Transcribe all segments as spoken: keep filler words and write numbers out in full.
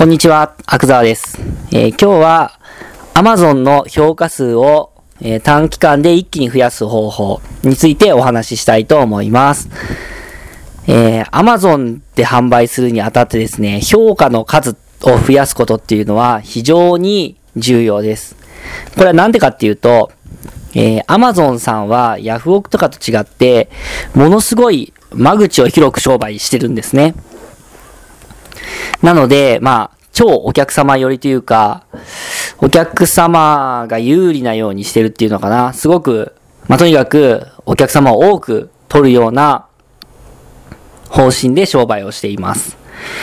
こんにちは、阿久澤です。えー、今日は Amazon の評価数を、えー、短期間で一気に増やす方法についてお話ししたいと思います。えー、Amazon で販売するにあたってですね、評価の数を増やすことっていうのは非常に重要です。これはなんでかっていうと、えー、Amazon さんは ヤフオク とかと違って、ものすごい間口を広く商売してるんですね。なので、まあ、超お客様寄りというか、お客様が有利なようにしてるっていうのかな。すごく、まあ、とにかくお客様を多く取るような方針で商売をしています。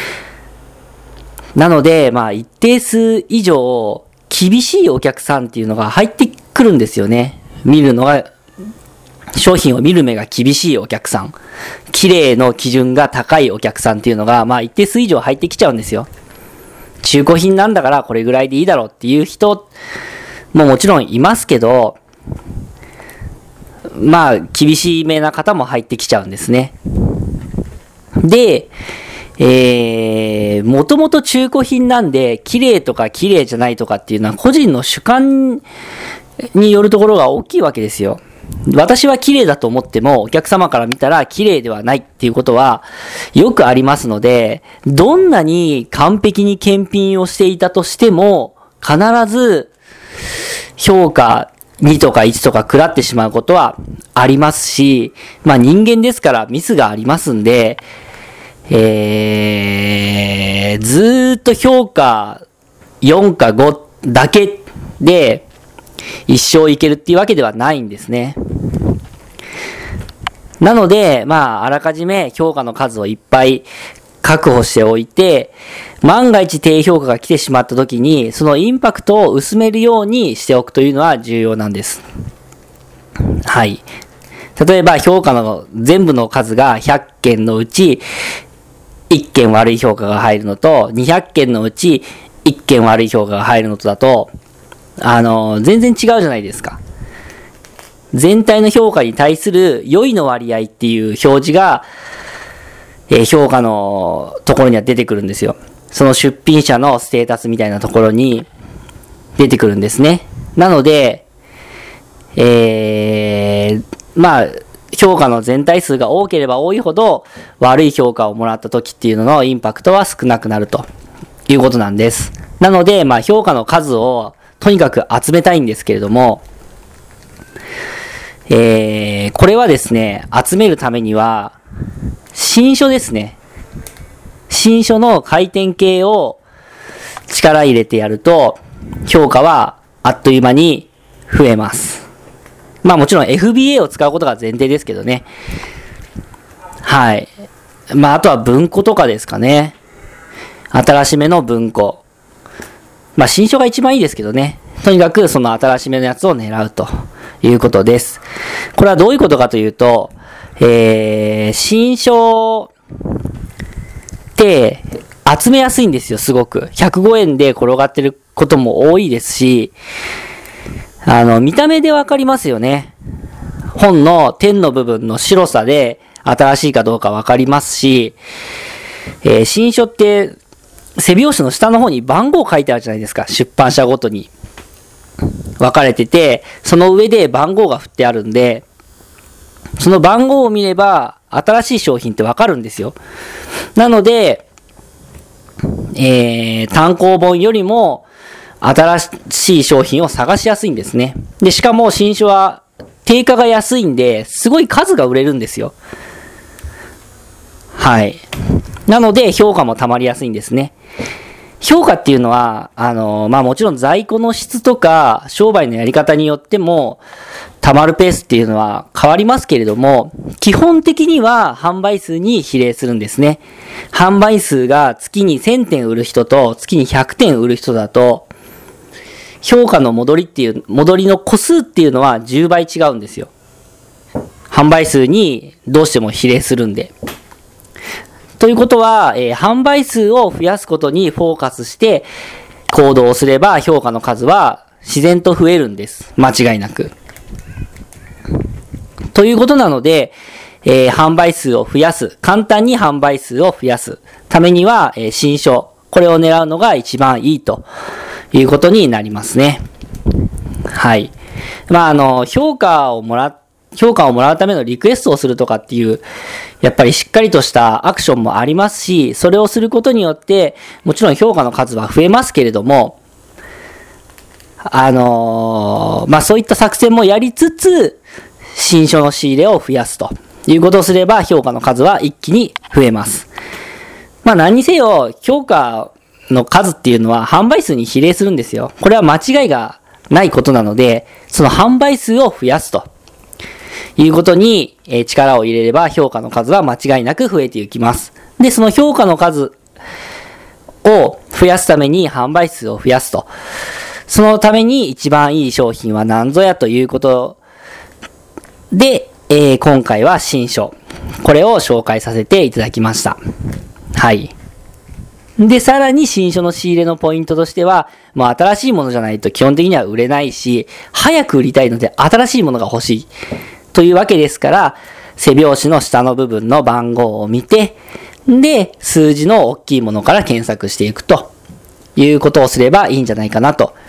なので、まあ、一定数以上、厳しいお客さんっていうのが入ってくるんですよね。見るのが、商品を見る目が厳しいお客さん。綺麗の基準が高いお客さんっていうのが、まあ一定数以上入ってきちゃうんですよ。中古品なんだからこれぐらいでいいだろうっていう人ももちろんいますけど、まあ厳しめな方も入ってきちゃうんですね。で、えー、もともと中古品なんで、綺麗とか綺麗じゃないとかっていうのは個人の主観によるところが大きいわけですよ。私は綺麗だと思っても、お客様から見たら綺麗ではないっていうことはよくありますので、どんなに完璧に検品をしていたとしても、必ず評価にとかいちとか食らってしまうことはありますし、まあ人間ですからミスがありますんで、えー、ずーっと評価よんかごだけで、一生いけるっていうわけではないんですね。なので、まあ、あらかじめ評価の数をいっぱい確保しておいて、万が一低評価が来てしまった時に、そのインパクトを薄めるようにしておくというのは重要なんです。はい。例えば、評価の全部の数がひゃっけんのうち、いっけん悪い評価が入るのと、にひゃっけんのうちいっけん悪い評価が入るのとだと、あの、全然違うじゃないですか。全体の評価に対する良いの割合っていう表示が、えー、評価のところには出てくるんですよ。その出品者のステータスみたいなところに出てくるんですね。なので、えー、まあ、評価の全体数が多ければ多いほど悪い評価をもらった時っていうののインパクトは少なくなるということなんです。なので、まあ、評価の数をとにかく集めたいんですけれども、えー、これはですね、集めるためには、新書ですね。新書の回転系を力入れてやると、評価はあっという間に増えます。まあもちろん エフビーエー を使うことが前提ですけどね。はい。まああとは文庫とかですかね。新しめの文庫。まあ新書が一番いいですけどね。とにかくその新しめのやつを狙うということです。これはどういうことかというと、えー、新書って集めやすいんですよ、すごく。ひゃくごえんで転がってることも多いですし、あの、見た目でわかりますよね。本の点の部分の白さで新しいかどうかわかりますし、えー、新書って背表紙の下の方に番号書いてあるじゃないですか。出版社ごとに分かれてて、その上で番号が振ってあるんで、その番号を見れば新しい商品って分かるんですよ。なので、えー、単行本よりも新しい商品を探しやすいんですね。で、しかも新書は定価が安いんで、すごい数が売れるんですよ。はい。なので、評価も溜まりやすいんですね。評価っていうのは、あの、まあ、もちろん在庫の質とか、商売のやり方によっても、溜まるペースっていうのは変わりますけれども、基本的には販売数に比例するんですね。販売数が月にせんてん売る人と月にひゃくてん売る人だと、評価の戻りっていう、戻りの個数っていうのはじゅうばい違うんですよ。販売数にどうしても比例するんで。ということは、えー、販売数を増やすことにフォーカスして行動をすれば評価の数は自然と増えるんです。間違いなく。ということなので、えー、販売数を増やす。簡単に販売数を増やすためには、えー、新書これを狙うのが一番いいということになりますね。はい。まあ、あの、評価をもら、評価をもらうためのリクエストをするとかっていう、やっぱりしっかりとしたアクションもありますし、それをすることによって、もちろん評価の数は増えますけれども、あのー、まあ、そういった作戦もやりつつ、新書の仕入れを増やすということをすれば、評価の数は一気に増えます。まあ、何にせよ、評価の数っていうのは販売数に比例するんですよ。これは間違いがないことなので、その販売数を増やすということに力を入れれば、評価の数は間違いなく増えていきます。で、その評価の数を増やすために販売数を増やすと。そのために一番いい商品は何ぞやということで、えー、今回は新書。これを紹介させていただきました。はい。で、さらに新書の仕入れのポイントとしては、もう新しいものじゃないと基本的には売れないし、早く売りたいので新しいものが欲しいというわけですから、背表紙の下の部分の番号を見て、で、数字の大きいものから検索していくということをすればいいんじゃないかなと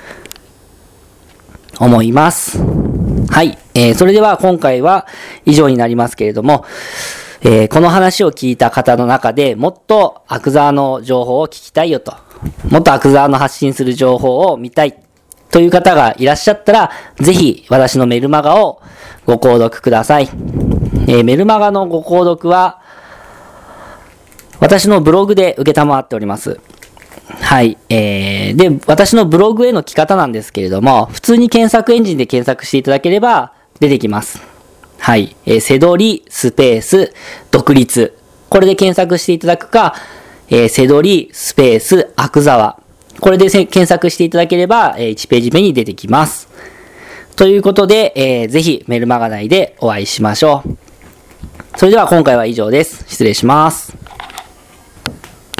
思います。はい。えー、それでは今回は以上になりますけれども、えー、この話を聞いた方の中でもっとアクザーの情報を聞きたいよと、もっとアクザーの発信する情報を見たいという方がいらっしゃったら、ぜひ私のメルマガをご購読ください。えー、メルマガのご購読は私のブログで受けたまわっております。はい。えー、で、私のブログへの来方なんですけれども、普通に検索エンジンで検索していただければ出てきます。はい。えー、せどりスペース独立。これで検索していただくか、えー、せどりスペース阿久澤。これで検索していただければ、えー、いちページ目に出てきます。ということで、えー、ぜひメルマガ内でお会いしましょう。それでは今回は以上です。失礼します。